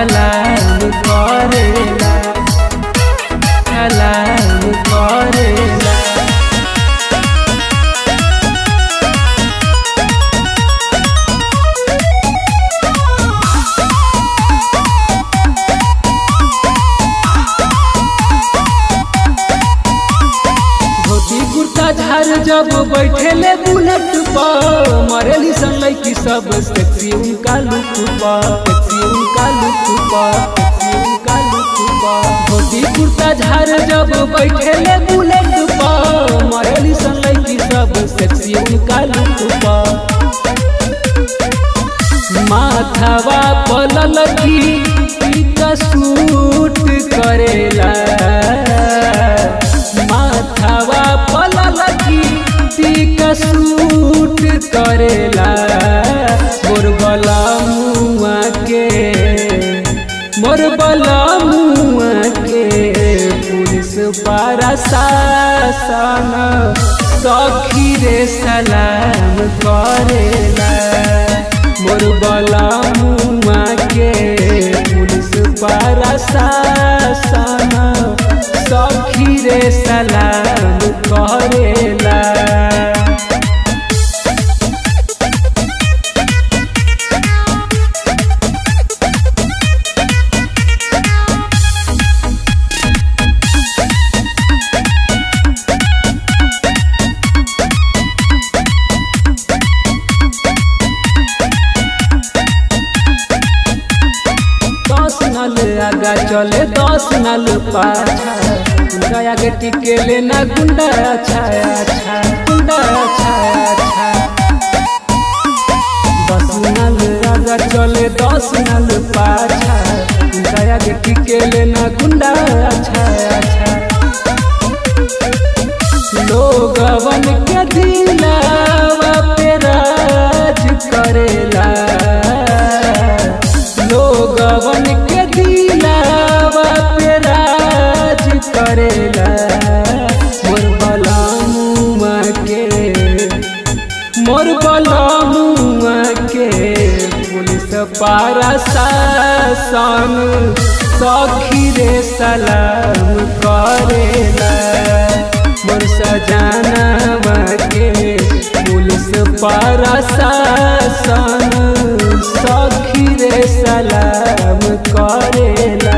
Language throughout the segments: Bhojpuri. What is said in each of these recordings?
सलाम करेला, सलाम करेला। झार जब बैठेले बुलेट पर मरेली सन लड़की सब सेक्सी उनका लुक पर, सेक्सी उनका लुक पर, सेक्सी उनका लुक पर। धोती कुर्ता झार जब बैठेले बुलेट पर मरेली सन लड़की सब सेक्सी उनका लुक पर। माथावा पलल की का सूट करेला, माथावा पलल की सूट करेला। मोर बला मुआ के, मोर बला मुआ के पुलिस पारा शासन सखी रे सलाम करेला। मोर बला मुआ के पुलिस पारा शासन सखी रे सलाम करेला। आगा चले 10 नाल पाछा, गया के टिके लेना गुंडा अच्छा अच्छा, गुंडा अच्छा अच्छा। 10 नाल आगा चले 10 नाल पाछा, गया के टिके लेना गुंडा अच्छा अच्छा। लोगवन के दिलावा पे राज करेला, लोगवन के करेला। मोर बला मुआ के, मोर बला मुआ के पुलिस पारा शासन सखी रे सलाम करेला। मोर सजनवा के पुलिस पारा शासन सखी रे सलाम करेला।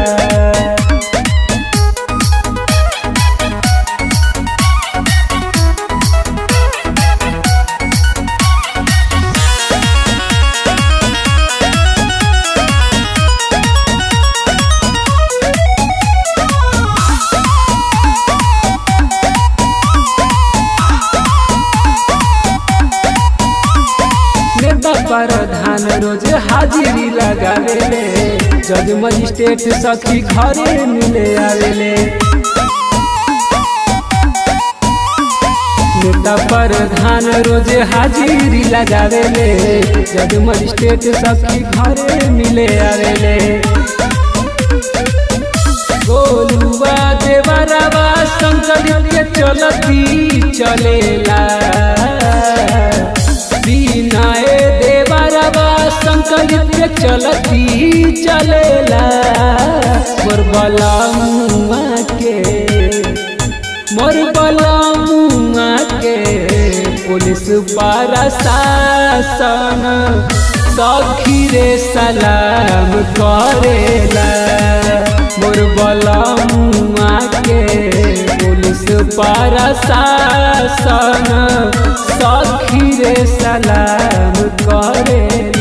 प्रधान रोज हाजिरी लगावेले, जज मजिस्ट्रेट सखी घरे मिले आवेले। नेता प्रधान रोज हाजिरी लगावेले, जज मजिस्ट्रेट सखी घरे मिले आवेले। गोलुआ देवरवा संकट के चलती चलेला, बिनाए देवरवा संकलित के चलती चलेला। मोर बला मुआ के, मोर बला मुआ के पुलिस पारा शासन सखी रे सलाम करेला। मोर बला मुआ के पुलिस पारा शासन सखी रे सलाम करे।